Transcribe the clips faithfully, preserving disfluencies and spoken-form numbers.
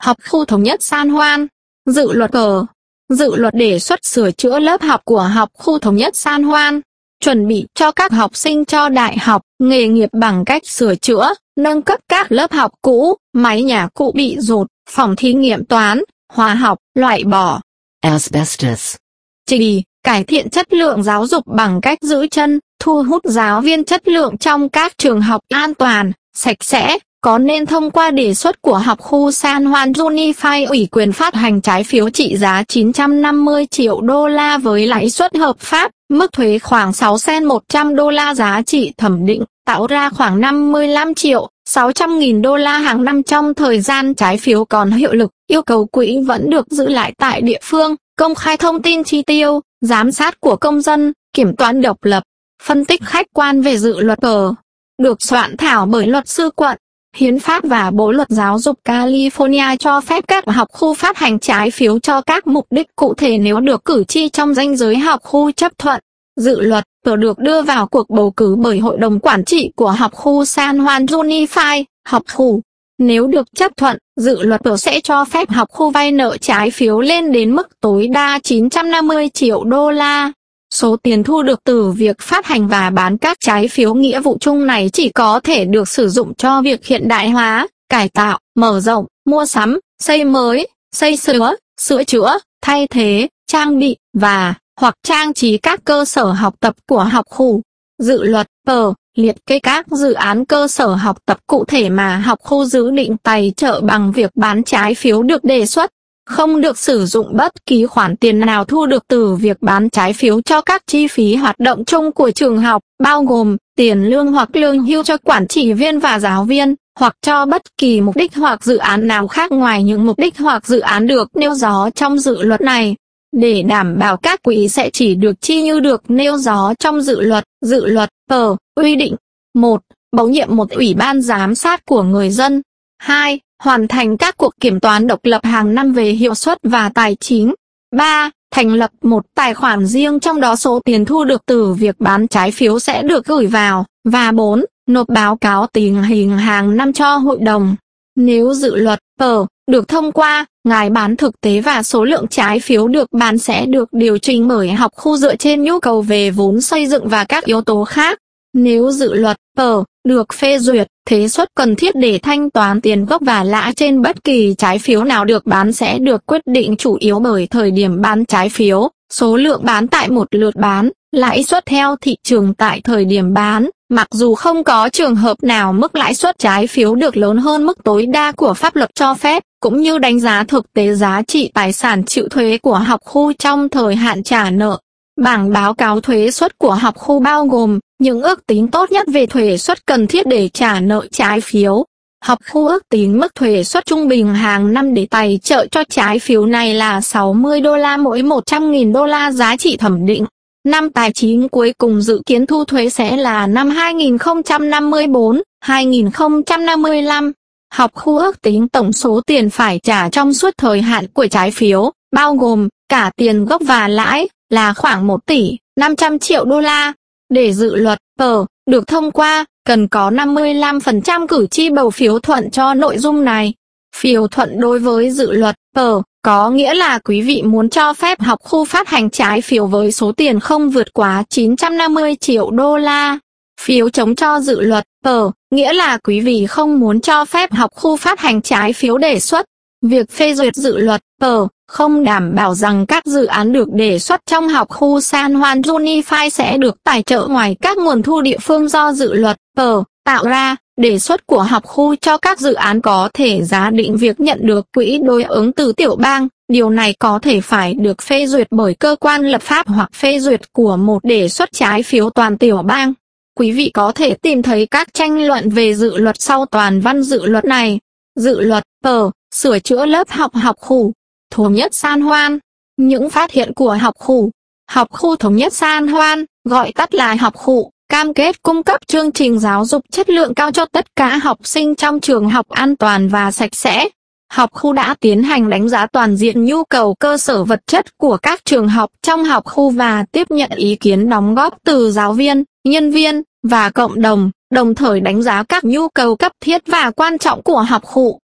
Học khu thống nhất San Juan. Dự luật cờ. Dự luật đề xuất sửa chữa lớp học của học khu thống nhất San Juan, chuẩn bị cho các học sinh cho đại học, nghề nghiệp bằng cách sửa chữa, nâng cấp các lớp học cũ, mái nhà cũ bị dột, phòng thí nghiệm toán, hóa học, loại bỏ asbestos. Chì, cải thiện chất lượng giáo dục bằng cách giữ chân, thu hút giáo viên chất lượng trong các trường học an toàn, sạch sẽ. Có nên thông qua đề xuất của học khu San Juan Unified ủy quyền phát hành trái phiếu trị giá chín trăm năm mươi triệu đô la với lãi suất hợp pháp, mức thuế khoảng sáu sen một trăm đô la giá trị thẩm định, tạo ra khoảng năm mươi lăm triệu sáu trăm nghìn đô la hàng năm trong thời gian trái phiếu còn hiệu lực, yêu cầu quỹ vẫn được giữ lại tại địa phương, công khai thông tin chi tiêu, giám sát của công dân, kiểm toán độc lập. Phân tích khách quan về dự luật cờ. Được soạn thảo bởi luật sư quận. Hiến pháp và Bộ luật giáo dục California cho phép các học khu phát hành trái phiếu cho các mục đích cụ thể nếu được cử tri trong ranh giới học khu chấp thuận. Dự luật vừa được đưa vào cuộc bầu cử bởi Hội đồng Quản trị của học khu San Juan Unified, học khu. Nếu được chấp thuận, dự luật vừa sẽ cho phép học khu vay nợ trái phiếu lên đến mức tối đa chín trăm năm mươi triệu đô la. Số tiền thu được từ việc phát hành và bán các trái phiếu nghĩa vụ chung này chỉ có thể được sử dụng cho việc hiện đại hóa, cải tạo, mở rộng, mua sắm, xây mới, xây sửa, sửa chữa, thay thế, trang bị, và hoặc trang trí các cơ sở học tập của học khu. Dự luật tờ liệt kê các dự án cơ sở học tập cụ thể mà học khu dự định tài trợ bằng việc bán trái phiếu được đề xuất. Không được sử dụng bất kỳ khoản tiền nào thu được từ việc bán trái phiếu cho các chi phí hoạt động chung của trường học, bao gồm tiền lương hoặc lương hưu cho quản trị viên và giáo viên, hoặc cho bất kỳ mục đích hoặc dự án nào khác ngoài những mục đích hoặc dự án được nêu rõ trong dự luật này. Để đảm bảo các quỹ sẽ chỉ được chi như được nêu rõ trong dự luật, dự luật tờ quy định: một. Bổ nhiệm một ủy ban giám sát của người dân. hai. Hoàn thành các cuộc kiểm toán độc lập hàng năm về hiệu suất và tài chính. ba. Thành lập một tài khoản riêng trong đó số tiền thu được từ việc bán trái phiếu sẽ được gửi vào. Và bốn. Nộp báo cáo tình hình hàng năm cho hội đồng. Nếu dự luật tờ được thông qua, ngài bán thực tế và số lượng trái phiếu được bán sẽ được điều chỉnh bởi học khu dựa trên nhu cầu về vốn xây dựng và các yếu tố khác. Nếu dự luật tờ được phê duyệt, thế suất cần thiết để thanh toán tiền gốc và lãi trên bất kỳ trái phiếu nào được bán sẽ được quyết định chủ yếu bởi thời điểm bán trái phiếu, số lượng bán tại một lượt bán, lãi suất theo thị trường tại thời điểm bán, mặc dù không có trường hợp nào mức lãi suất trái phiếu được lớn hơn mức tối đa của pháp luật cho phép, cũng như đánh giá thực tế giá trị tài sản chịu thuế của học khu trong thời hạn trả nợ. Bảng báo cáo thuế suất của học khu bao gồm những ước tính tốt nhất về thuế suất cần thiết để trả nợ trái phiếu. Học khu ước tính mức thuế suất trung bình hàng năm để tài trợ cho trái phiếu này là sáu mươi đô la mỗi một trăm nghìn đô la giá trị thẩm định. Năm tài chính cuối cùng dự kiến thu thuế sẽ là năm hai nghìn không trăm năm mươi tư, hai nghìn không trăm năm mươi lăm. Học khu ước tính tổng số tiền phải trả trong suốt thời hạn của trái phiếu, bao gồm cả tiền gốc và lãi, là khoảng một tỷ năm trăm triệu đô la. Để dự luật tờ được thông qua, cần có năm mươi lăm phần trăm cử tri bầu phiếu thuận cho nội dung này. Phiếu thuận đối với dự luật tờ có nghĩa là quý vị muốn cho phép học khu phát hành trái phiếu với số tiền không vượt quá chín trăm năm mươi triệu đô la. Phiếu chống cho dự luật tờ nghĩa là quý vị không muốn cho phép học khu phát hành trái phiếu đề xuất. Việc phê duyệt dự luật tờ không đảm bảo rằng các dự án được đề xuất trong học khu San Juan Unified sẽ được tài trợ ngoài các nguồn thu địa phương do dự luật tờ tạo ra. Đề xuất của học khu cho các dự án có thể giả định việc nhận được quỹ đối ứng từ tiểu bang. Điều này có thể phải được phê duyệt bởi cơ quan lập pháp hoặc phê duyệt của một đề xuất trái phiếu toàn tiểu bang. Quý vị có thể tìm thấy các tranh luận về dự luật sau toàn văn dự luật này. Dự luật tờ sửa chữa lớp học học khu thống nhất San Juan. Những phát hiện của học khu học khu thống nhất San Juan, gọi tắt là học khu, cam kết cung cấp chương trình giáo dục chất lượng cao cho tất cả học sinh trong trường học an toàn và sạch sẽ. Học khu đã tiến hành đánh giá toàn diện nhu cầu cơ sở vật chất của các trường học trong học khu và tiếp nhận ý kiến đóng góp từ giáo viên, nhân viên, và cộng đồng, đồng thời đánh giá các nhu cầu cấp thiết và quan trọng của học khu.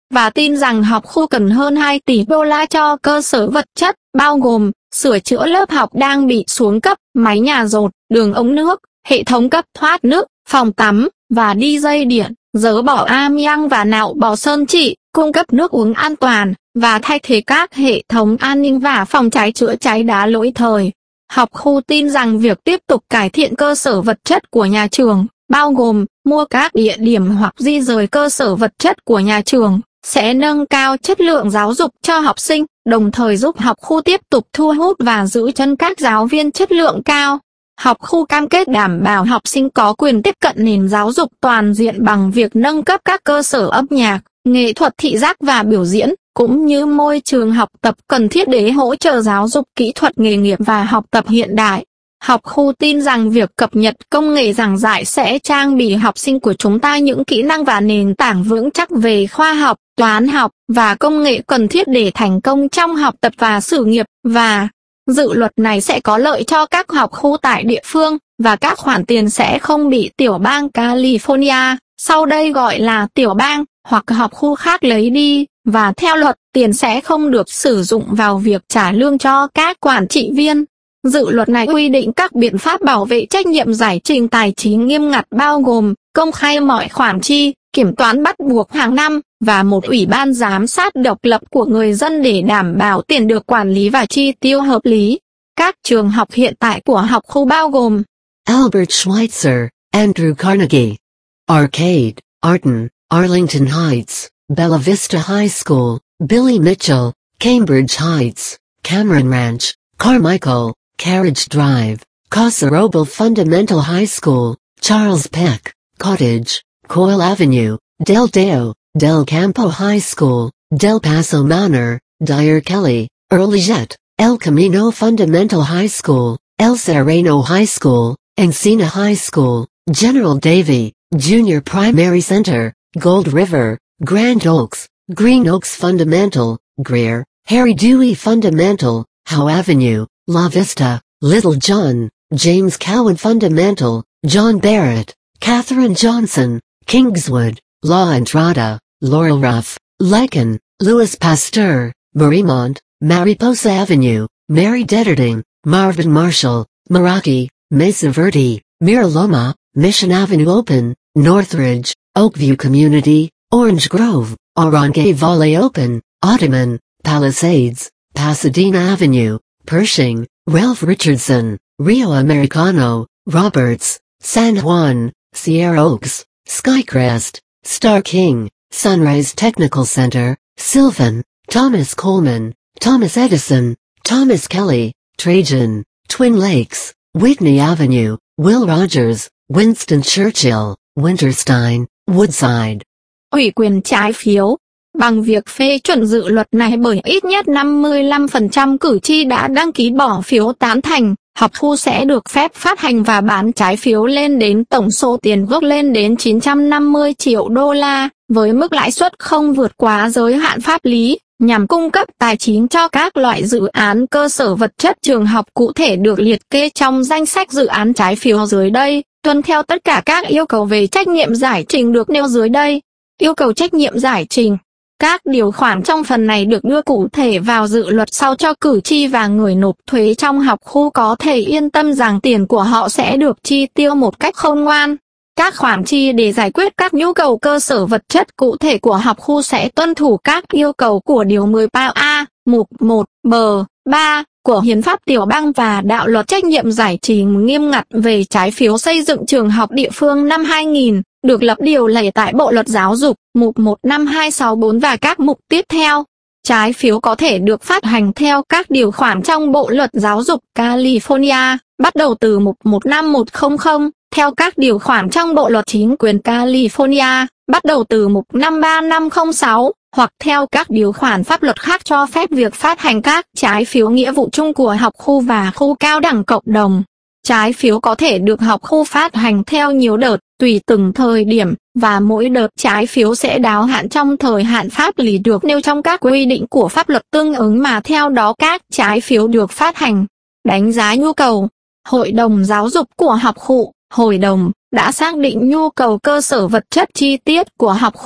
và tin rằng học khu cần hơn hai tỷ đô la cho cơ sở vật chất, bao gồm sửa chữa lớp học đang bị xuống cấp, máy nhà dột, đường ống nước, hệ thống cấp thoát nước, phòng tắm, và đi dây điện, dỡ bỏ amiang và nạo bỏ sơn trị, cung cấp nước uống an toàn, và thay thế các hệ thống an ninh và phòng cháy chữa cháy đã lỗi thời. Học khu tin rằng việc tiếp tục cải thiện cơ sở vật chất của nhà trường, bao gồm mua các địa điểm hoặc di rời cơ sở vật chất của nhà trường, sẽ nâng cao chất lượng giáo dục cho học sinh, đồng thời giúp học khu tiếp tục thu hút và giữ chân các giáo viên chất lượng cao. Học khu cam kết đảm bảo học sinh có quyền tiếp cận nền giáo dục toàn diện bằng việc nâng cấp các cơ sở âm nhạc, nghệ thuật thị giác và biểu diễn, cũng như môi trường học tập cần thiết để hỗ trợ giáo dục kỹ thuật nghề nghiệp và học tập hiện đại. Học khu tin rằng việc cập nhật công nghệ giảng dạy sẽ trang bị học sinh của chúng ta những kỹ năng và nền tảng vững chắc về khoa học, toán học và công nghệ cần thiết để thành công trong học tập và sự nghiệp, và dự luật này sẽ có lợi cho các học khu tại địa phương, và các khoản tiền sẽ không bị tiểu bang California, sau đây gọi là tiểu bang, hoặc học khu khác lấy đi, và theo luật, tiền sẽ không được sử dụng vào việc trả lương cho các quản trị viên. Dự luật này quy định các biện pháp bảo vệ trách nhiệm giải trình tài chính nghiêm ngặt bao gồm công khai mọi khoản chi, kiểm toán bắt buộc hàng năm, và một ủy ban giám sát độc lập của người dân để đảm bảo tiền được quản lý và chi tiêu hợp lý. Các trường học hiện tại của học khu bao gồm Albert Schweitzer, Andrew Carnegie, Arcade, Arden, Arlington Heights, Bella Vista High School, Billy Mitchell, Cambridge Heights, Cameron Ranch, Carmichael, Carriage Drive, Casa Roble Fundamental High School, Charles Peck, Cottage, Coyle Avenue, Del Deo, Del Campo High School, Del Paso Manor, Dyer Kelly, Earlyjet, El Camino Fundamental High School, El Sereno High School, Encina High School, General Davie, Junior Primary Center, Gold River, Grand Oaks, Green Oaks Fundamental, Greer, Harry Dewey Fundamental, Howe Avenue, La Vista, Little John, James Cowan Fundamental, John Barrett, Catherine Johnson, Kingswood, La Entrada, Laurel Ruff, Lycan, Louis Pasteur, Mariemont, Mariposa Avenue, Mary Detterding, Marvin Marshall, Meraki, Mesa Verde, Miraloma, Mission Avenue Open, Northridge, Oakview Community, Orange Grove, Oronge Valley Open, Ottoman, Palisades, Pasadena Avenue, Pershing, Ralph Richardson, Rio Americano, Roberts, San Juan, Sierra Oaks, Skycrest, Star King, Sunrise Technical Center, Sylvan, Thomas Coleman, Thomas Edison, Thomas Kelly, Trajan, Twin Lakes, Whitney Avenue, Will Rogers, Winston Churchill, Winterstein, Woodside. Ủy quyền trái phiếu. Bằng việc phê chuẩn dự luật này bởi ít nhất năm mươi lăm phần trăm cử tri đã đăng ký bỏ phiếu tán thành, học khu sẽ được phép phát hành và bán trái phiếu lên đến tổng số tiền gốc lên đến chín trăm năm mươi triệu đô la, với mức lãi suất không vượt quá giới hạn pháp lý, nhằm cung cấp tài chính cho các loại dự án cơ sở vật chất trường học cụ thể được liệt kê trong danh sách dự án trái phiếu dưới đây, tuân theo tất cả các yêu cầu về trách nhiệm giải trình được nêu dưới đây. Yêu cầu trách nhiệm giải trình. Các điều khoản trong phần này được đưa cụ thể vào dự luật sau cho cử tri và người nộp thuế trong học khu có thể yên tâm rằng tiền của họ sẽ được chi tiêu một cách khôn ngoan. Các khoản chi để giải quyết các nhu cầu cơ sở vật chất cụ thể của học khu sẽ tuân thủ các yêu cầu của Điều mười ba A, Mục một, B, ba của Hiến pháp Tiểu bang và Đạo luật trách nhiệm giải trình nghiêm ngặt về trái phiếu xây dựng trường học địa phương năm hai nghìn, được lập điều lệ tại Bộ Luật Giáo dục, Mục một năm hai sáu bốn và các mục tiếp theo. Trái phiếu có thể được phát hành theo các điều khoản trong Bộ Luật Giáo dục California, bắt đầu từ Mục một năm một nghìn, theo các điều khoản trong Bộ Luật Chính quyền California, bắt đầu từ Mục năm ba năm không sáu, hoặc theo các điều khoản pháp luật khác cho phép việc phát hành các trái phiếu nghĩa vụ chung của học khu và khu cao đẳng cộng đồng. Trái phiếu có thể được học khu phát hành theo nhiều đợt, tùy từng thời điểm, và mỗi đợt trái phiếu sẽ đáo hạn trong thời hạn pháp lý được nêu trong các quy định của pháp luật tương ứng mà theo đó các trái phiếu được phát hành. Đánh giá nhu cầu. Hội đồng giáo dục của học khu, hội đồng, đã xác định nhu cầu cơ sở vật chất chi tiết của học khu,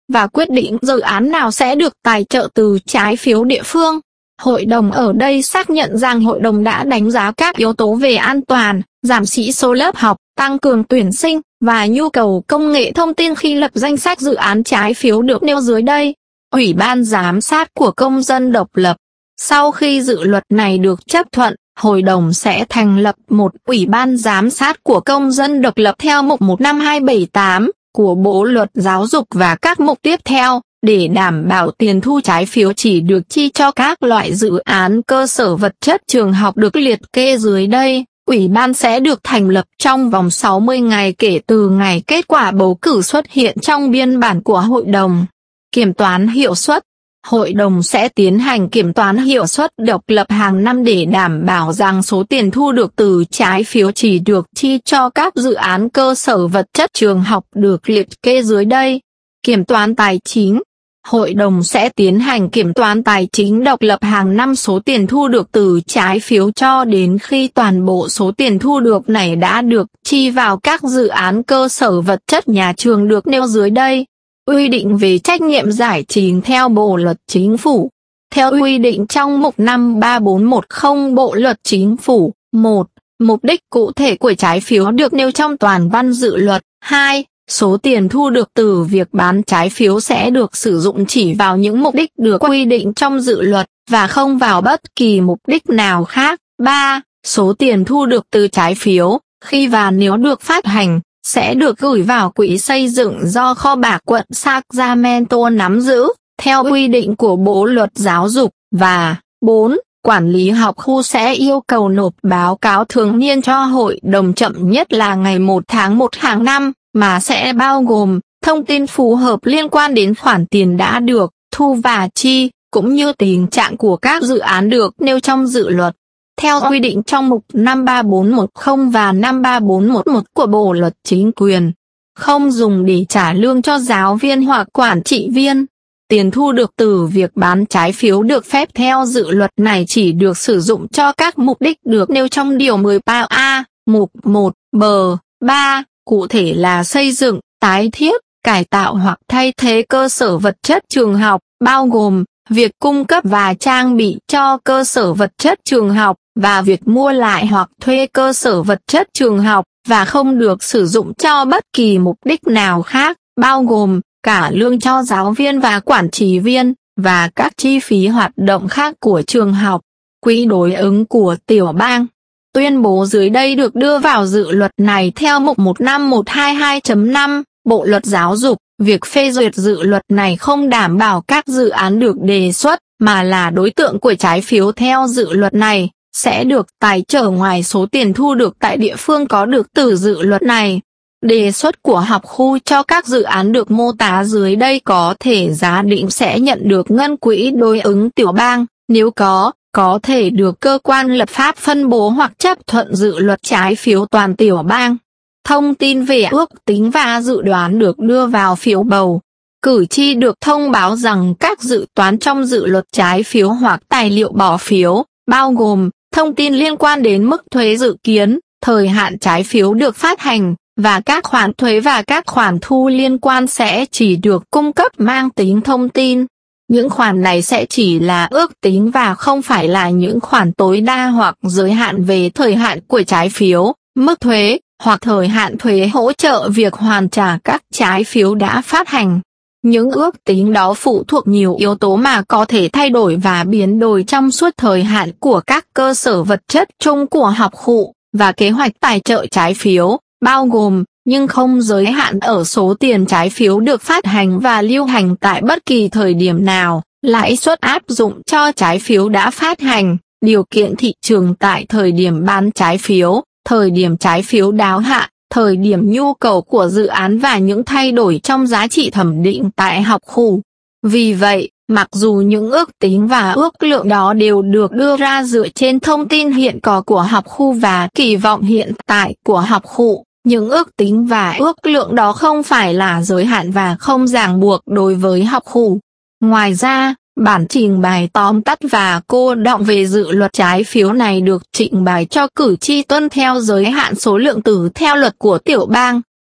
và quyết định dự án nào sẽ được tài trợ từ trái phiếu địa phương. Hội đồng ở đây xác nhận rằng hội đồng đã đánh giá các yếu tố về an toàn, giảm sĩ số lớp học, tăng cường tuyển sinh, và nhu cầu công nghệ thông tin khi lập danh sách dự án trái phiếu được nêu dưới đây. Ủy ban giám sát của công dân độc lập. Sau khi dự luật này được chấp thuận, hội đồng sẽ thành lập một ủy ban giám sát của công dân độc lập theo mục một năm hai bảy tám của Bộ Luật Giáo dục và các mục tiếp theo, để đảm bảo tiền thu trái phiếu chỉ được chi cho các loại dự án cơ sở vật chất trường học được liệt kê dưới đây. Ủy ban sẽ được thành lập trong vòng sáu mươi ngày kể từ ngày kết quả bầu cử xuất hiện trong biên bản của hội đồng. Kiểm toán hiệu suất. Hội đồng sẽ tiến hành kiểm toán hiệu suất độc lập hàng năm để đảm bảo rằng số tiền thu được từ trái phiếu chỉ được chi cho các dự án cơ sở vật chất trường học được liệt kê dưới đây. Kiểm toán tài chính. Hội đồng sẽ tiến hành kiểm toán tài chính độc lập hàng năm số tiền thu được từ trái phiếu cho đến khi toàn bộ số tiền thu được này đã được chi vào các dự án cơ sở vật chất nhà trường được nêu dưới đây. Quy định về trách nhiệm giải trình theo Bộ Luật Chính phủ. Theo quy định trong mục năm ba bốn một không Bộ Luật Chính phủ, một. Mục đích cụ thể của trái phiếu được nêu trong toàn văn dự luật. hai. Số tiền thu được từ việc bán trái phiếu sẽ được sử dụng chỉ vào những mục đích được quy định trong dự luật, và không vào bất kỳ mục đích nào khác. ba. Số tiền thu được từ trái phiếu, khi và nếu được phát hành, sẽ được gửi vào quỹ xây dựng do kho bạc quận Sacramento nắm giữ, theo quy định của Bộ Luật Giáo dục. Và bốn. Quản lý học khu sẽ yêu cầu nộp báo cáo thường niên cho hội đồng chậm nhất là ngày một tháng một hàng năm, mà sẽ bao gồm thông tin phù hợp liên quan đến khoản tiền đã được thu và chi, cũng như tình trạng của các dự án được nêu trong dự luật. Theo quy định trong mục năm ba bốn một không và năm ba bốn một một của Bộ Luật Chính quyền, không dùng để trả lương cho giáo viên hoặc quản trị viên. Tiền thu được từ việc bán trái phiếu được phép theo dự luật này chỉ được sử dụng cho các mục đích được nêu trong Điều mười ba A, mục một, b, ba, cụ thể là xây dựng, tái thiết, cải tạo hoặc thay thế cơ sở vật chất trường học, bao gồm việc cung cấp và trang bị cho cơ sở vật chất trường học, và việc mua lại hoặc thuê cơ sở vật chất trường học, và không được sử dụng cho bất kỳ mục đích nào khác, bao gồm cả lương cho giáo viên và quản trị viên, và các chi phí hoạt động khác của trường học. Quỹ đối ứng của tiểu bang. Tuyên bố dưới đây được đưa vào dự luật này theo mục một năm một hai hai chấm năm, Bộ Luật Giáo dục. Việc phê duyệt dự luật này không đảm bảo các dự án được đề xuất, mà là đối tượng của trái phiếu theo dự luật này, sẽ được tài trợ ngoài số tiền thu được tại địa phương có được từ dự luật này. Đề xuất của học khu cho các dự án được mô tả dưới đây có thể giả định sẽ nhận được ngân quỹ đối ứng tiểu bang, nếu có, có thể được cơ quan lập pháp phân bố hoặc chấp thuận dự luật trái phiếu toàn tiểu bang. Thông tin về ước tính và dự đoán được đưa vào phiếu bầu. Cử tri được thông báo rằng các dự toán trong dự luật trái phiếu hoặc tài liệu bỏ phiếu, bao gồm thông tin liên quan đến mức thuế dự kiến, thời hạn trái phiếu được phát hành, và các khoản thuế và các khoản thu liên quan sẽ chỉ được cung cấp mang tính thông tin. Những khoản này sẽ chỉ là ước tính và không phải là những khoản tối đa hoặc giới hạn về thời hạn của trái phiếu, mức thuế, hoặc thời hạn thuế hỗ trợ việc hoàn trả các trái phiếu đã phát hành. Những ước tính đó phụ thuộc nhiều yếu tố mà có thể thay đổi và biến đổi trong suốt thời hạn của các cơ sở vật chất chung của học khu, và kế hoạch tài trợ trái phiếu, bao gồm, nhưng không giới hạn ở số tiền trái phiếu được phát hành và lưu hành tại bất kỳ thời điểm nào, lãi suất áp dụng cho trái phiếu đã phát hành, điều kiện thị trường tại thời điểm bán trái phiếu, thời điểm trái phiếu đáo hạn, thời điểm nhu cầu của dự án và những thay đổi trong giá trị thẩm định tại học khu. Vì vậy, mặc dù những ước tính và ước lượng đó đều được đưa ra dựa trên thông tin hiện có của học khu và kỳ vọng hiện tại của học khu, những ước tính và ước lượng đó không phải là giới hạn và không ràng buộc đối với học khu. Ngoài ra, bản trình bày tóm tắt và cô đọng về dự luật trái phiếu này được trình bày cho cử tri tuân theo giới hạn số lượng từ theo luật của tiểu bang,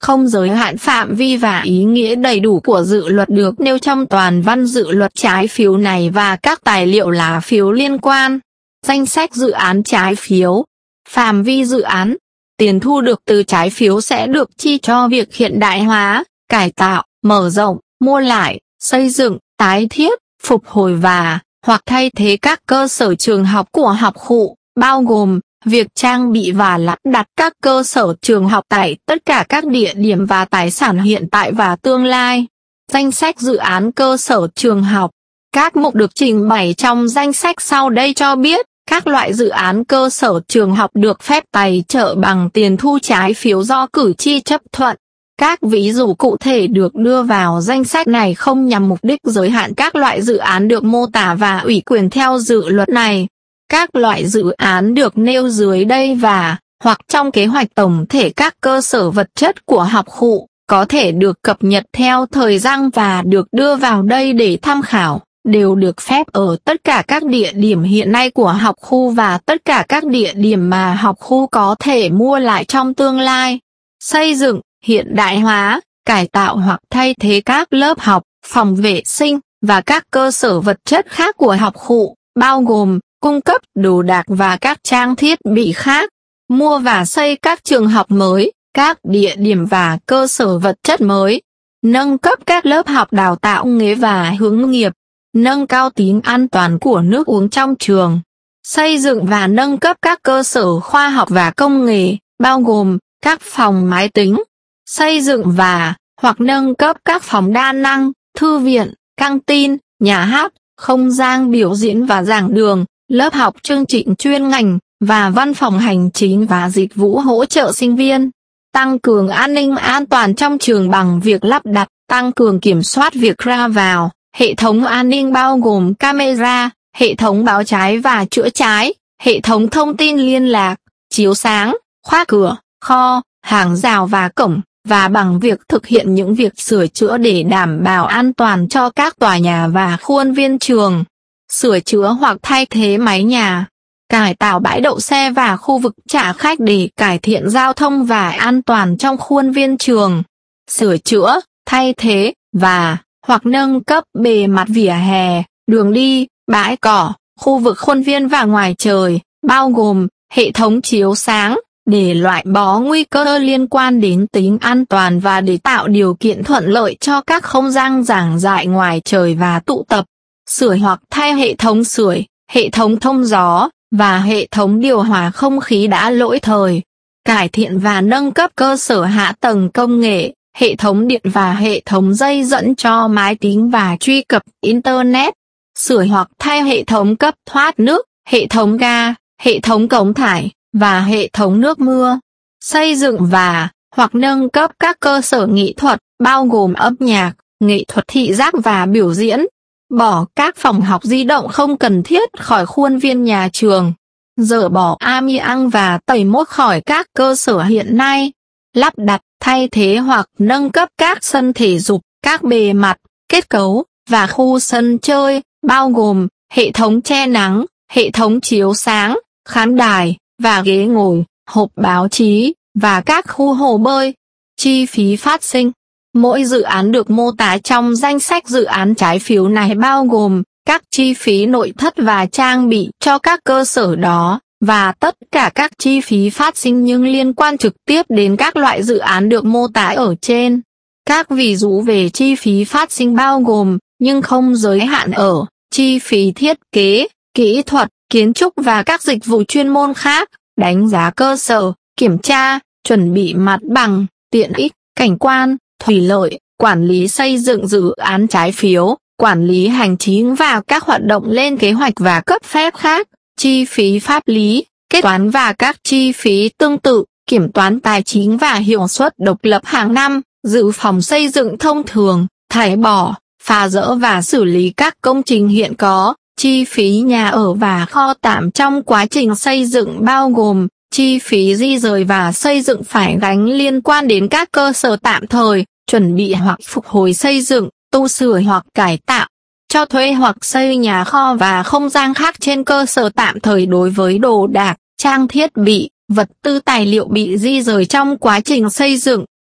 không giới hạn phạm vi và ý nghĩa đầy đủ của dự luật được nêu trong toàn văn dự luật trái phiếu này và các tài liệu lá phiếu liên quan. Danh sách dự án trái phiếu. Phạm vi dự án. Tiền thu được từ trái phiếu sẽ được chi cho việc hiện đại hóa, cải tạo, mở rộng, mua lại, xây dựng, tái thiết, phục hồi và hoặc thay thế các cơ sở trường học của học khu, bao gồm việc trang bị và lắp đặt các cơ sở trường học tại tất cả các địa điểm và tài sản hiện tại và tương lai. Danh sách dự án cơ sở trường học. Các mục được trình bày trong danh sách sau đây cho biết, các loại dự án cơ sở trường học được phép tài trợ bằng tiền thu trái phiếu do cử tri chấp thuận. Các ví dụ cụ thể được đưa vào danh sách này không nhằm mục đích giới hạn các loại dự án được mô tả và ủy quyền theo dự luật này. Các loại dự án được nêu dưới đây và hoặc trong kế hoạch tổng thể các cơ sở vật chất của học khu có thể được cập nhật theo thời gian và được đưa vào đây để tham khảo, đều được phép ở tất cả các địa điểm hiện nay của học khu và tất cả các địa điểm mà học khu có thể mua lại trong tương lai. Xây dựng, hiện đại hóa, cải tạo hoặc thay thế các lớp học, phòng vệ sinh và các cơ sở vật chất khác của học khu, bao gồm cung cấp đồ đạc và các trang thiết bị khác, mua và xây các trường học mới, các địa điểm và cơ sở vật chất mới, nâng cấp các lớp học đào tạo nghề và hướng nghiệp, nâng cao tính an toàn của nước uống trong trường, xây dựng và nâng cấp các cơ sở khoa học và công nghệ, bao gồm các phòng máy tính, xây dựng và hoặc nâng cấp các phòng đa năng, thư viện, căng tin, nhà hát, không gian biểu diễn và giảng đường, lớp học chương trình chuyên ngành, và văn phòng hành chính và dịch vụ hỗ trợ sinh viên. Tăng cường an ninh an toàn trong trường bằng việc lắp đặt, tăng cường kiểm soát việc ra vào, hệ thống an ninh bao gồm camera, hệ thống báo cháy và chữa cháy, hệ thống thông tin liên lạc, chiếu sáng, khóa cửa, kho, hàng rào và cổng, và bằng việc thực hiện những việc sửa chữa để đảm bảo an toàn cho các tòa nhà và khuôn viên trường. Sửa chữa hoặc thay thế mái nhà, cải tạo bãi đậu xe và khu vực trả khách để cải thiện giao thông và an toàn trong khuôn viên trường. Sửa chữa, thay thế, và hoặc nâng cấp bề mặt vỉa hè, đường đi, bãi cỏ, khu vực khuôn viên và ngoài trời, bao gồm hệ thống chiếu sáng, để loại bỏ nguy cơ liên quan đến tính an toàn và để tạo điều kiện thuận lợi cho các không gian giảng dạy ngoài trời và tụ tập. Sửa hoặc thay hệ thống sưởi, hệ thống thông gió, và hệ thống điều hòa không khí đã lỗi thời. Cải thiện và nâng cấp cơ sở hạ tầng công nghệ, hệ thống điện và hệ thống dây dẫn cho máy tính và truy cập Internet. Sửa hoặc thay hệ thống cấp thoát nước, hệ thống ga, hệ thống cống thải, và hệ thống nước mưa. Xây dựng và hoặc nâng cấp các cơ sở nghệ thuật, bao gồm âm nhạc, nghệ thuật thị giác và biểu diễn. Bỏ các phòng học di động không cần thiết khỏi khuôn viên nhà trường. Dỡ bỏ amiang và tẩy mốt khỏi các cơ sở hiện nay. Lắp đặt, thay thế hoặc nâng cấp các sân thể dục, các bề mặt, kết cấu, và khu sân chơi, bao gồm hệ thống che nắng, hệ thống chiếu sáng, khán đài, và ghế ngồi, hộp báo chí, và các khu hồ bơi. Chi phí phát sinh. Mỗi dự án được mô tả trong danh sách dự án trái phiếu này bao gồm các chi phí nội thất và trang bị cho các cơ sở đó, và tất cả các chi phí phát sinh nhưng liên quan trực tiếp đến các loại dự án được mô tả ở trên. Các ví dụ về chi phí phát sinh bao gồm, nhưng không giới hạn ở, chi phí thiết kế, kỹ thuật, kiến trúc và các dịch vụ chuyên môn khác, đánh giá cơ sở, kiểm tra, chuẩn bị mặt bằng, tiện ích, cảnh quan, thủy lợi, quản lý xây dựng dự án trái phiếu, quản lý hành chính và các hoạt động lên kế hoạch và cấp phép khác, chi phí pháp lý, kế toán và các chi phí tương tự, kiểm toán tài chính và hiệu suất độc lập hàng năm, dự phòng xây dựng thông thường, thải bỏ, phá dỡ và xử lý các công trình hiện có, chi phí nhà ở và kho tạm trong quá trình xây dựng bao gồm chi phí di rời và xây dựng phải gánh liên quan đến các cơ sở tạm thời, chuẩn bị hoặc phục hồi xây dựng, tu sửa hoặc cải tạo, cho thuê hoặc xây nhà kho và không gian khác trên cơ sở tạm thời đối với đồ đạc, trang thiết bị, vật tư tài liệu bị di rời trong quá trình xây dựng,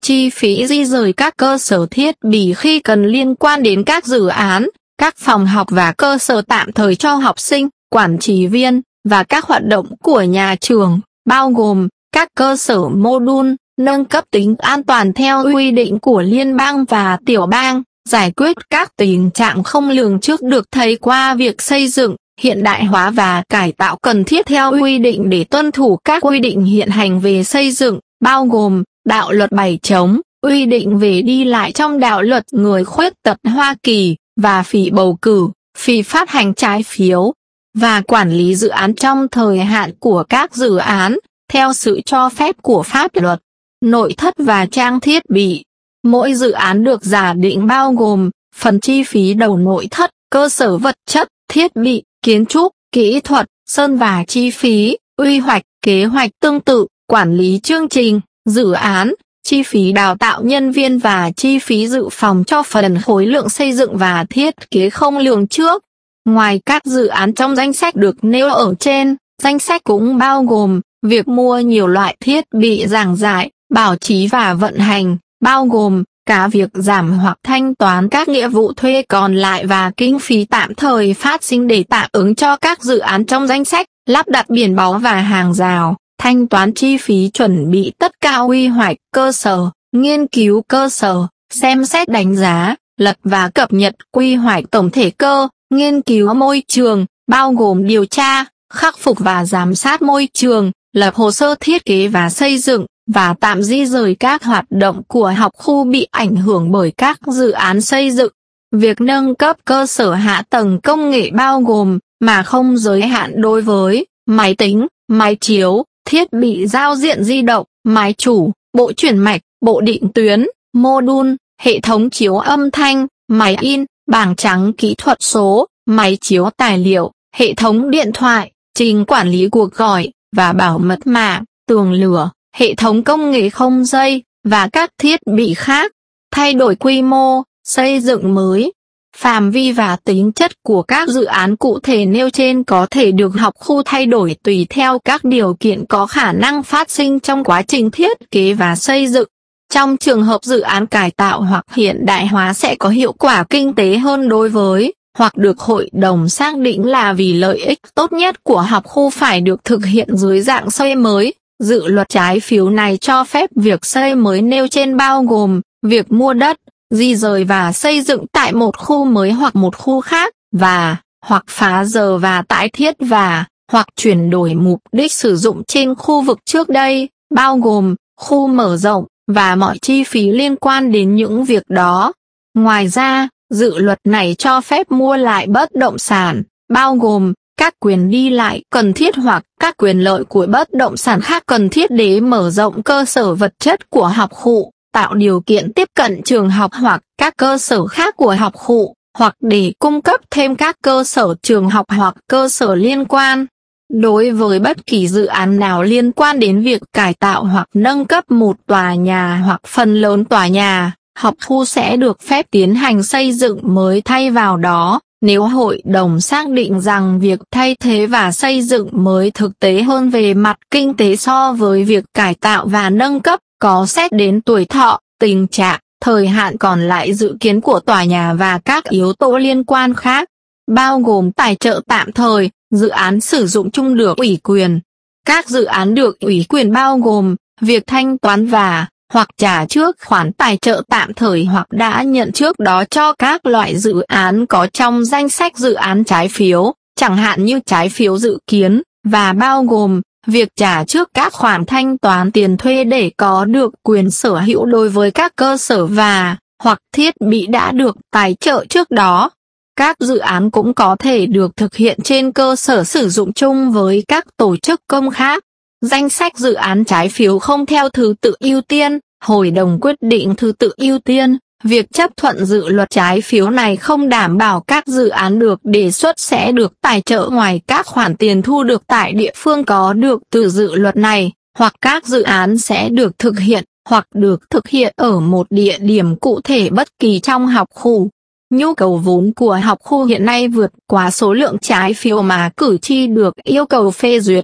chi phí di rời các cơ sở thiết bị khi cần liên quan đến các dự án, các phòng học và cơ sở tạm thời cho học sinh, quản trị viên, và các hoạt động của nhà trường, bao gồm các cơ sở mô đun, nâng cấp tính an toàn theo quy định của liên bang và tiểu bang, giải quyết các tình trạng không lường trước được thấy qua việc xây dựng, hiện đại hóa và cải tạo cần thiết theo quy định để tuân thủ các quy định hiện hành về xây dựng, bao gồm đạo luật bảy chống, quy định về đi lại trong đạo luật người khuyết tật Hoa Kỳ, và phí bầu cử, phí phát hành trái phiếu, và quản lý dự án trong thời hạn của các dự án, theo sự cho phép của pháp luật. Nội thất và trang thiết bị. Mỗi dự án được giả định bao gồm phần chi phí đầu nội thất, cơ sở vật chất, thiết bị, kiến trúc, kỹ thuật, sơn và chi phí, quy hoạch, kế hoạch tương tự, quản lý chương trình, dự án, chi phí đào tạo nhân viên và chi phí dự phòng cho phần khối lượng xây dựng và thiết kế không lường trước. Ngoài các dự án trong danh sách được nêu ở trên, danh sách cũng bao gồm việc mua nhiều loại thiết bị giảng dạy, bảo trì và vận hành, bao gồm cả việc giảm hoặc thanh toán các nghĩa vụ thuê còn lại và kinh phí tạm thời phát sinh để tạm ứng cho các dự án trong danh sách, lắp đặt biển báo và hàng rào, thanh toán chi phí chuẩn bị tất cả quy hoạch cơ sở, nghiên cứu cơ sở, xem xét đánh giá, lập và cập nhật quy hoạch tổng thể cơ, nghiên cứu môi trường, bao gồm điều tra, khắc phục và giám sát môi trường, lập hồ sơ thiết kế và xây dựng, và tạm di rời các hoạt động của học khu bị ảnh hưởng bởi các dự án xây dựng. Việc nâng cấp cơ sở hạ tầng công nghệ bao gồm, mà không giới hạn đối với, máy tính, máy chiếu, thiết bị giao diện di động, máy chủ, bộ chuyển mạch, bộ định tuyến, mô-đun, hệ thống chiếu âm thanh, máy in, bảng trắng kỹ thuật số, máy chiếu tài liệu, hệ thống điện thoại, trình quản lý cuộc gọi, và bảo mật mạng, tường lửa, hệ thống công nghệ không dây, và các thiết bị khác. Thay đổi quy mô, xây dựng mới. Phạm vi và tính chất của các dự án cụ thể nêu trên có thể được học khu thay đổi tùy theo các điều kiện có khả năng phát sinh trong quá trình thiết kế và xây dựng. Trong trường hợp dự án cải tạo hoặc hiện đại hóa sẽ có hiệu quả kinh tế hơn đối với, hoặc được hội đồng xác định là vì lợi ích tốt nhất của học khu phải được thực hiện dưới dạng xây mới. Dự luật trái phiếu này cho phép việc xây mới nêu trên bao gồm việc mua đất, di rời và xây dựng tại một khu mới hoặc một khu khác, và hoặc phá rỡ và tái thiết và hoặc chuyển đổi mục đích sử dụng trên khu vực trước đây, bao gồm khu mở rộng và mọi chi phí liên quan đến những việc đó. Ngoài ra, dự luật này cho phép mua lại bất động sản, bao gồm các quyền đi lại cần thiết hoặc các quyền lợi của bất động sản khác cần thiết để mở rộng cơ sở vật chất của học khu, tạo điều kiện tiếp cận trường học hoặc các cơ sở khác của học khu, hoặc để cung cấp thêm các cơ sở trường học hoặc cơ sở liên quan. Đối với bất kỳ dự án nào liên quan đến việc cải tạo hoặc nâng cấp một tòa nhà hoặc phần lớn tòa nhà, học khu sẽ được phép tiến hành xây dựng mới thay vào đó, nếu hội đồng xác định rằng việc thay thế và xây dựng mới thực tế hơn về mặt kinh tế so với việc cải tạo và nâng cấp, có xét đến tuổi thọ, tình trạng, thời hạn còn lại dự kiến của tòa nhà và các yếu tố liên quan khác, bao gồm tài trợ tạm thời, dự án sử dụng chung được ủy quyền. Các dự án được ủy quyền bao gồm việc thanh toán và hoặc trả trước khoản tài trợ tạm thời hoặc đã nhận trước đó cho các loại dự án có trong danh sách dự án trái phiếu, chẳng hạn như trái phiếu dự kiến, và bao gồm việc trả trước các khoản thanh toán tiền thuê để có được quyền sở hữu đối với các cơ sở và hoặc thiết bị đã được tài trợ trước đó. Các dự án cũng có thể được thực hiện trên cơ sở sử dụng chung với các tổ chức công khác. Danh sách dự án trái phiếu không theo thứ tự ưu tiên, hội đồng quyết định thứ tự ưu tiên. Việc chấp thuận dự luật trái phiếu này không đảm bảo các dự án được đề xuất sẽ được tài trợ ngoài các khoản tiền thu được tại địa phương có được từ dự luật này, hoặc các dự án sẽ được thực hiện, hoặc được thực hiện ở một địa điểm cụ thể bất kỳ trong học khu. Nhu cầu vốn của học khu hiện nay vượt quá số lượng trái phiếu mà cử tri được yêu cầu phê duyệt.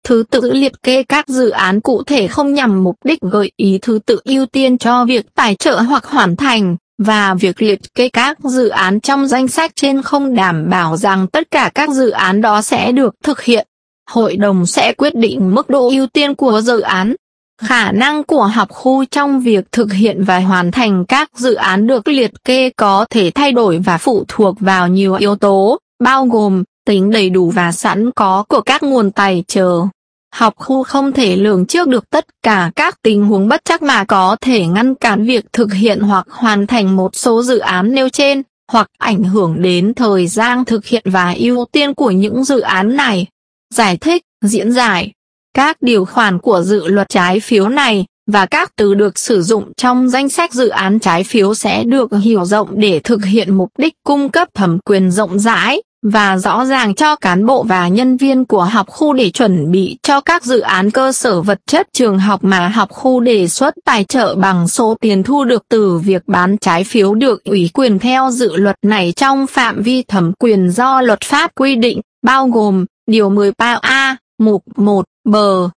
Thứ tự liệt kê các dự án cụ thể không nhằm mục đích gợi ý thứ tự ưu tiên cho việc tài trợ hoặc hoàn thành, và việc liệt kê các dự án trong danh sách trên không đảm bảo rằng tất cả các dự án đó sẽ được thực hiện. Hội đồng sẽ quyết định mức độ ưu tiên của dự án. Khả năng của học khu trong việc thực hiện và hoàn thành các dự án được liệt kê có thể thay đổi và phụ thuộc vào nhiều yếu tố, bao gồm tính đầy đủ và sẵn có của các nguồn tài trợ. Học khu không thể lường trước được tất cả các tình huống bất trắc mà có thể ngăn cản việc thực hiện hoặc hoàn thành một số dự án nêu trên, hoặc ảnh hưởng đến thời gian thực hiện và ưu tiên của những dự án này. Giải thích, diễn giải. Các điều khoản của dự luật trái phiếu này, và các từ được sử dụng trong danh sách dự án trái phiếu sẽ được hiểu rộng để thực hiện mục đích cung cấp thẩm quyền rộng rãi và rõ ràng cho cán bộ và nhân viên của học khu để chuẩn bị cho các dự án cơ sở vật chất trường học mà học khu đề xuất tài trợ bằng số tiền thu được từ việc bán trái phiếu được ủy quyền theo dự luật này trong phạm vi thẩm quyền do luật pháp quy định, bao gồm Điều mười ba A, Mục một, B,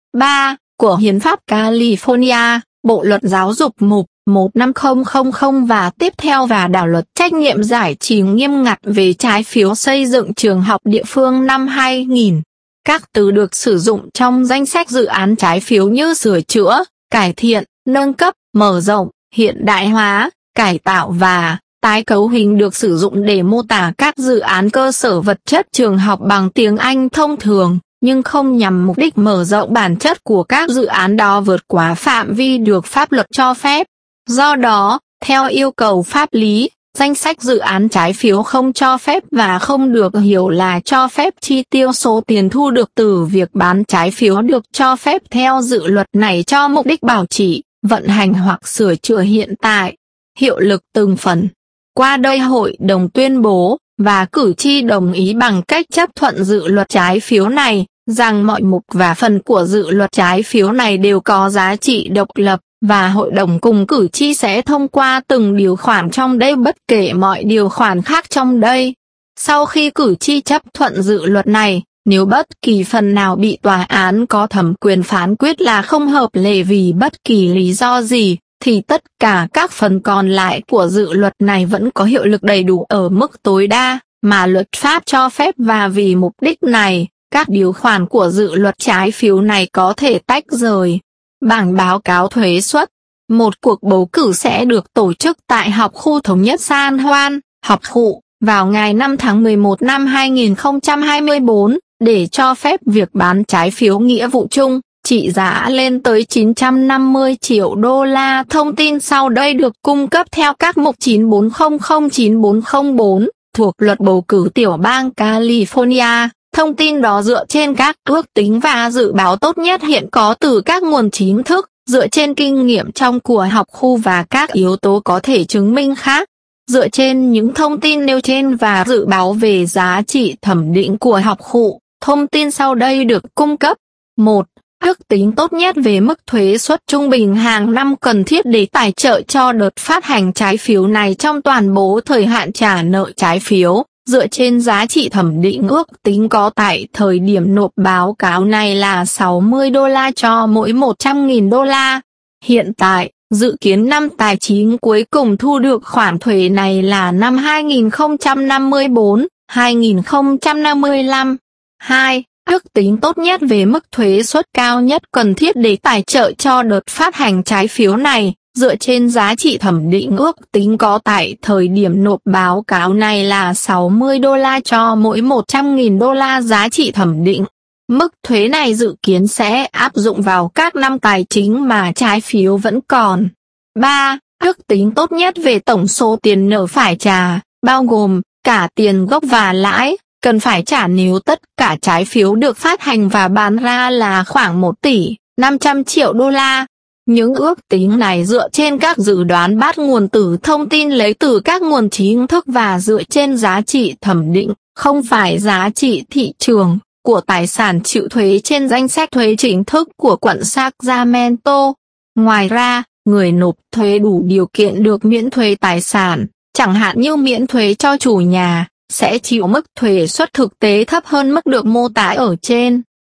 ba của Hiến pháp California, Bộ luật giáo dục Mục một năm không không không và tiếp theo và đạo luật trách nhiệm giải trình nghiêm ngặt về trái phiếu xây dựng trường học địa phương năm hai nghìn. Các từ được sử dụng trong danh sách dự án trái phiếu như sửa chữa, cải thiện, nâng cấp, mở rộng, hiện đại hóa, cải tạo và tái cấu hình được sử dụng để mô tả các dự án cơ sở vật chất trường học bằng tiếng Anh thông thường, nhưng không nhằm mục đích mở rộng bản chất của các dự án đó vượt quá phạm vi được pháp luật cho phép. Do đó, theo yêu cầu pháp lý, danh sách dự án trái phiếu không cho phép và không được hiểu là cho phép chi tiêu số tiền thu được từ việc bán trái phiếu được cho phép theo dự luật này cho mục đích bảo trì, vận hành hoặc sửa chữa hiện tại. Hiệu lực từng phần. Qua đây hội đồng tuyên bố, và cử tri đồng ý bằng cách chấp thuận dự luật trái phiếu này, rằng mọi mục và phần của dự luật trái phiếu này đều có giá trị độc lập, và hội đồng cùng cử tri sẽ thông qua từng điều khoản trong đây bất kể mọi điều khoản khác trong đây. Sau khi cử tri chấp thuận dự luật này, nếu bất kỳ phần nào bị tòa án có thẩm quyền phán quyết là không hợp lệ vì bất kỳ lý do gì, thì tất cả các phần còn lại của dự luật này vẫn có hiệu lực đầy đủ ở mức tối đa mà luật pháp cho phép, và vì mục đích này, các điều khoản của dự luật trái phiếu này có thể tách rời. Bảng báo cáo thuế suất. Một cuộc bầu cử sẽ được tổ chức tại học khu thống nhất San Juan, học khu, vào ngày năm tháng mười một năm hai nghìn không trăm hai mươi tư, để cho phép việc bán trái phiếu nghĩa vụ chung, trị giá lên tới chín trăm năm mươi triệu đô la. Thông tin sau đây được cung cấp theo các mục chín bốn không không chín bốn không bốn, thuộc luật bầu cử tiểu bang California. Thông tin đó dựa trên các ước tính và dự báo tốt nhất hiện có từ các nguồn chính thức, dựa trên kinh nghiệm trong của học khu và các yếu tố có thể chứng minh khác. Dựa trên những thông tin nêu trên và dự báo về giá trị thẩm định của học khu, thông tin sau đây được cung cấp. một. Ước tính tốt nhất về mức thuế suất trung bình hàng năm cần thiết để tài trợ cho đợt phát hành trái phiếu này trong toàn bộ thời hạn trả nợ trái phiếu, dựa trên giá trị thẩm định ước tính có tại thời điểm nộp báo cáo này là sáu mươi đô la cho mỗi một trăm nghìn đô la. Hiện tại, dự kiến năm tài chính cuối cùng thu được khoản thuế này là năm hai nghìn không trăm năm mươi tư, hai nghìn không trăm năm mươi lăm. hai. Ước tính tốt nhất về mức thuế suất cao nhất cần thiết để tài trợ cho đợt phát hành trái phiếu này, dựa trên giá trị thẩm định ước tính có tại thời điểm nộp báo cáo này là sáu mươi đô la cho mỗi một trăm nghìn đô la giá trị thẩm định. Mức thuế này dự kiến sẽ áp dụng vào các năm tài chính mà trái phiếu vẫn còn. ba. Ước tính tốt nhất về tổng số tiền nợ phải trả, bao gồm cả tiền gốc và lãi, cần phải trả nếu tất cả trái phiếu được phát hành và bán ra là khoảng một tỷ năm trăm triệu đô la. Những ước tính này dựa trên các dự đoán bắt nguồn từ thông tin lấy từ các nguồn chính thức và dựa trên giá trị thẩm định, không phải giá trị thị trường, của tài sản chịu thuế trên danh sách thuế chính thức của quận Sacramento. Ngoài ra, người nộp thuế đủ điều kiện được miễn thuế tài sản, chẳng hạn như miễn thuế cho chủ nhà, sẽ chịu mức thuế suất thực tế thấp hơn mức được mô tả ở trên.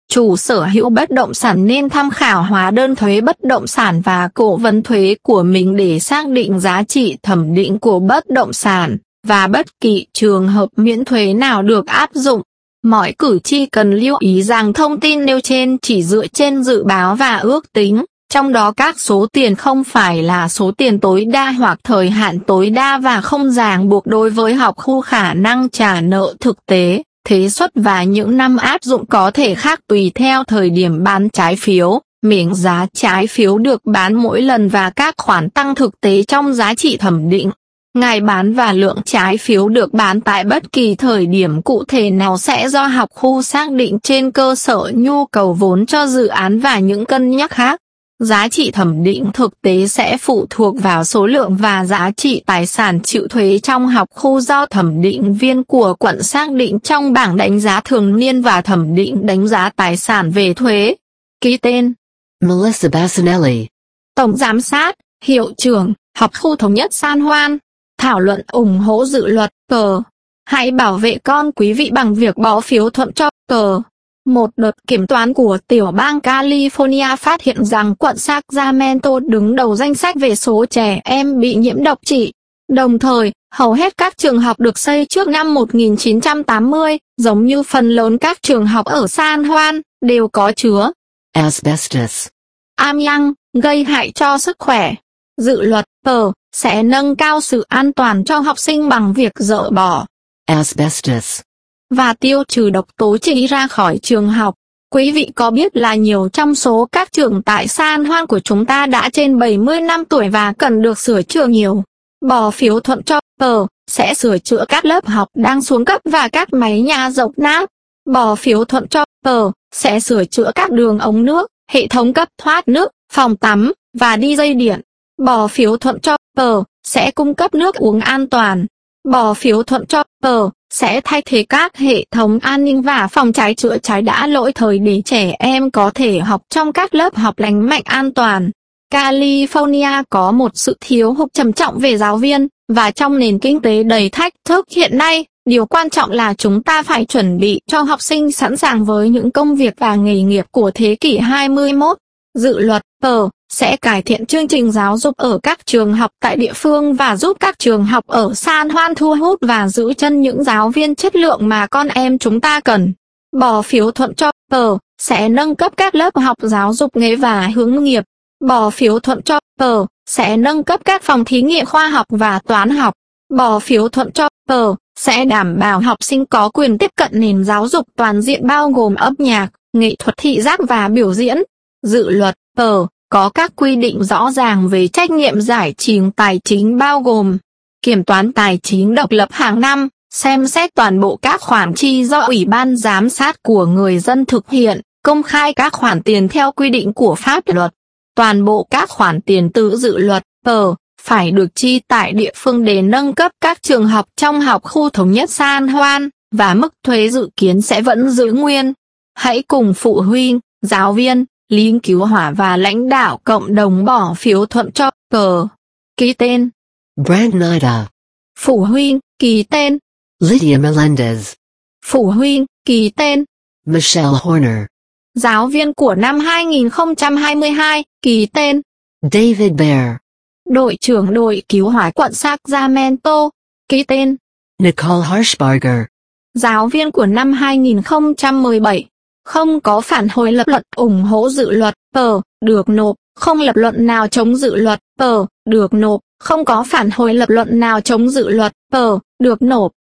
chủ sở hữu bất động sản nên tham khảo hóa đơn thuế bất động sản và cố vấn thuế của mình để xác định giá trị thẩm định của bất động sản, và bất kỳ trường hợp miễn thuế nào được áp dụng. Mọi cử tri cần lưu ý rằng thông tin nêu trên chỉ dựa trên dự báo và ước tính, trong đó các số tiền không phải là số tiền tối đa hoặc thời hạn tối đa và không ràng buộc đối với học khu khả năng trả nợ thực tế. Thế suất và những năm áp dụng có thể khác tùy theo thời điểm bán trái phiếu, miếng giá trái phiếu được bán mỗi lần và các khoản tăng thực tế trong giá trị thẩm định. Ngày bán và lượng trái phiếu được bán tại bất kỳ thời điểm cụ thể nào sẽ do học khu xác định trên cơ sở nhu cầu vốn cho dự án và những cân nhắc khác. Giá trị thẩm định thực tế sẽ phụ thuộc vào số lượng và giá trị tài sản chịu thuế trong học khu do thẩm định viên của quận xác định trong bảng đánh giá thường niên và thẩm định đánh giá tài sản về thuế. Ký tên Melissa Bassanelli. Tổng giám sát, hiệu trưởng, học khu thống nhất San Juan. Thảo luận ủng hộ dự luật cờ. Hãy bảo vệ con quý vị bằng việc bỏ phiếu thuận cho cờ. Một đợt kiểm toán của tiểu bang California phát hiện rằng quận Sacramento đứng đầu danh sách về số trẻ em bị nhiễm độc trị. Đồng thời, hầu hết các trường học được xây trước năm một nghìn chín trăm tám mươi, giống như phần lớn các trường học ở San Juan, đều có chứa Asbestos. amiang, gây hại cho sức khỏe. Dự luật cờ sẽ nâng cao sự an toàn cho học sinh bằng việc dỡ bỏ Asbestos và tiêu trừ độc tố chỉ ra khỏi trường học. Quý vị có biết là nhiều trong số các trường tại San Juan của chúng ta đã trên bảy mươi năm tuổi và cần được sửa chữa nhiều. Bỏ phiếu thuận cho cờ sẽ sửa chữa các lớp học đang xuống cấp và các máy nhà dọc nát. Bỏ phiếu thuận cho cờ sẽ sửa chữa các đường ống nước, hệ thống cấp thoát nước, phòng tắm và đi dây điện. Bỏ phiếu thuận cho cờ sẽ cung cấp nước uống an toàn. Bỏ phiếu thuận cho cờ sẽ thay thế các hệ thống an ninh và phòng cháy chữa cháy đã lỗi thời để trẻ em có thể học trong các lớp học lành mạnh an toàn. California có một sự thiếu hụt trầm trọng về giáo viên, và trong nền kinh tế đầy thách thức hiện nay, điều quan trọng là chúng ta phải chuẩn bị cho học sinh sẵn sàng với những công việc và nghề nghiệp của thế kỷ hai mươi mốt. Dự luật cờ sẽ cải thiện chương trình giáo dục ở các trường học tại địa phương và giúp các trường học ở San Juan thu hút và giữ chân những giáo viên chất lượng mà con em chúng ta cần. Bỏ phiếu thuận cho cờ sẽ nâng cấp các lớp học giáo dục nghề và hướng nghiệp. Bỏ phiếu thuận cho cờ sẽ nâng cấp các phòng thí nghiệm khoa học và toán học. Bỏ phiếu thuận cho cờ sẽ đảm bảo học sinh có quyền tiếp cận nền giáo dục toàn diện bao gồm âm nhạc, nghệ thuật thị giác và biểu diễn. Dự luật cờ có các quy định rõ ràng về trách nhiệm giải trình tài chính bao gồm kiểm toán tài chính độc lập hàng năm, xem xét toàn bộ các khoản chi do Ủy ban giám sát của người dân thực hiện, công khai các khoản tiền theo quy định của pháp luật. Toàn bộ các khoản tiền từ dự luật cờ phải được chi tại địa phương để nâng cấp các trường học trong học khu thống nhất San Juan, và mức thuế dự kiến sẽ vẫn giữ nguyên. Hãy cùng phụ huynh, giáo viên, lính cứu hỏa và lãnh đạo cộng đồng bỏ phiếu thuận cho cờ. Ký tên Brand Nida. Phụ huynh, ký tên Lydia Melendez. Phụ huynh, ký tên Michelle Horner. Giáo viên của năm hai nghìn không trăm hai mươi hai, ký tên David Bear. Đội trưởng đội cứu hỏa quận Sacramento, ký tên Nicole Harshbarger. Giáo viên của năm hai nghìn không trăm mười bảy. Không có phản hồi lập luận ủng hộ dự luật cờ được nộp, không lập luận nào chống dự luật cờ được nộp, không có phản hồi lập luận nào chống dự luật cờ được nộp.